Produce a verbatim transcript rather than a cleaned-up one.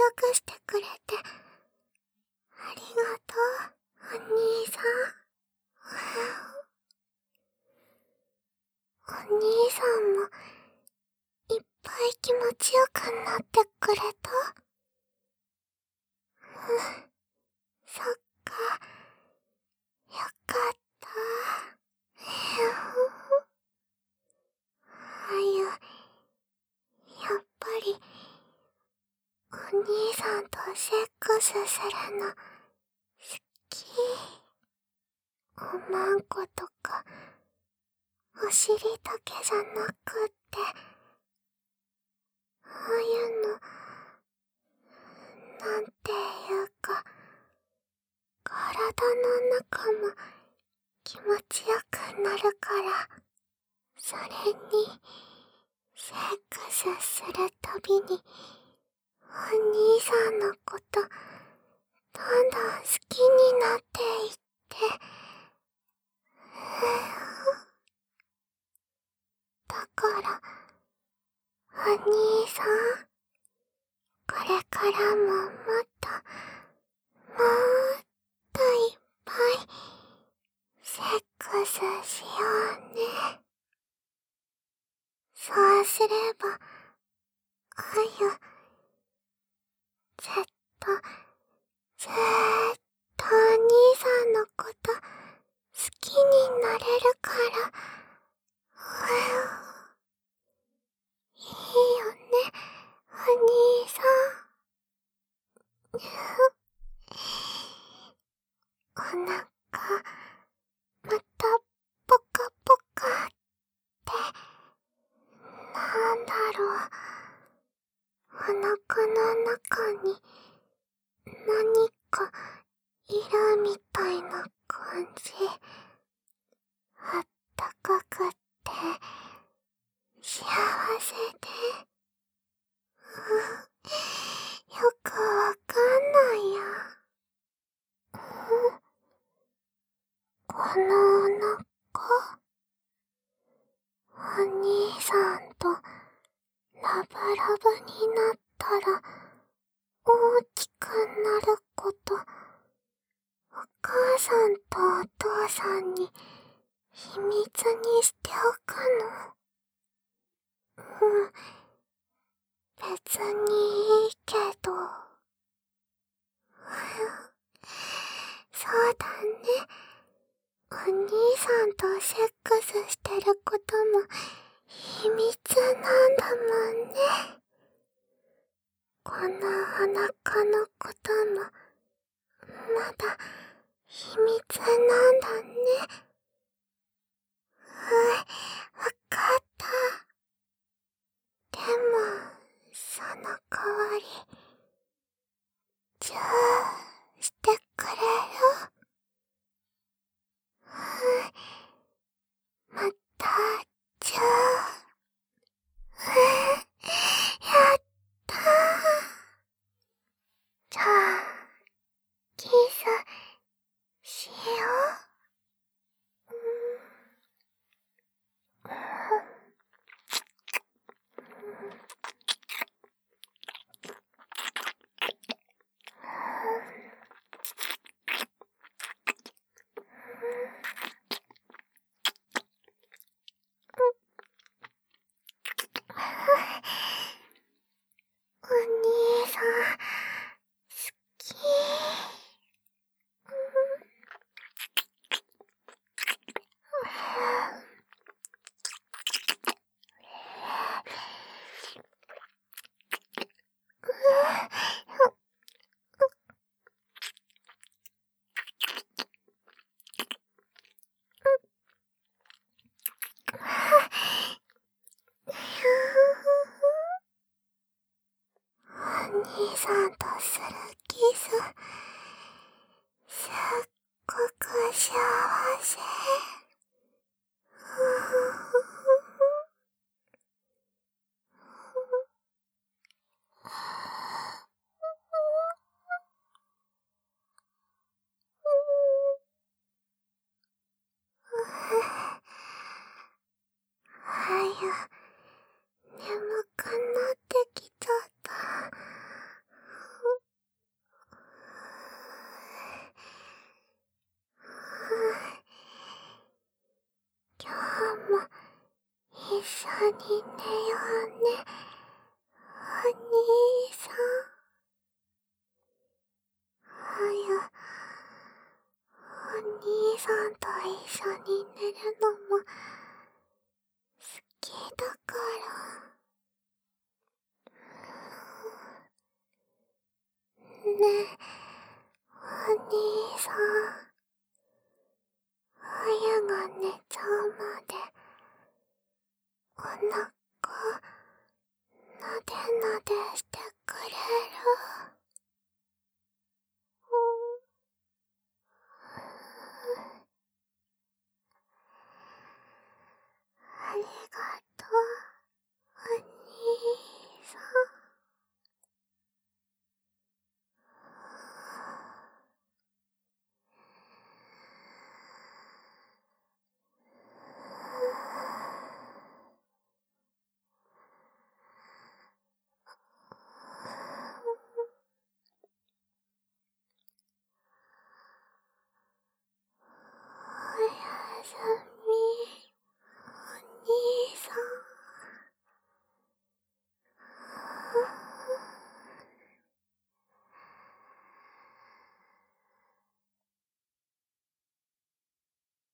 くしてくれて、ありがとう、お兄さん。お兄さんも、いっぱい気持ちよくなってくれた？うん、そっか、よかった。あゆ、やっぱり、お兄さんとセックスするの、好き。おまんことか、お尻だけじゃなくって、ああいうの、なんていうか、体の中も気持ちよくなるから、それに、セックスするたびに、お兄さんのこと、どんどん好きになっていって、だから、お兄さん、これからももっと、もっといっぱい、セックスしようね。そうすれば、あゆ、ずっと、ずーっとお兄さんのこと、好きになれるから、いいよね、お兄さん。お腹、また、ポカポカって、なんだろう。お腹の中に、何か、いるみたいな感じ。あったかくって、幸せで、うん、よくわかんないや。うん、このお腹、お兄さんとラブラブになったら大きくなること、お母さんとお父さんに秘密にしておくの？うん、別にいいけど。そうだね。お兄さんとセックスしてることも秘密なんだもんね。このお腹のこともまだ秘密なんだね。うん、わかった。でも、その代わり、チューしてくれる？うん、また、チュー。うん、やったー。じゃあ、キス、しよう。うん、お兄さん、好き。お兄さんとするキス、すっごく幸せ。あゆ、眠くなってきちゃった。 に寝ようね、お兄さん。はや、お兄さんと一緒に寝るのも好きだから。ねえ、お兄さん。あやが寝ちゃうまで、おなか、なでなでしてくれる？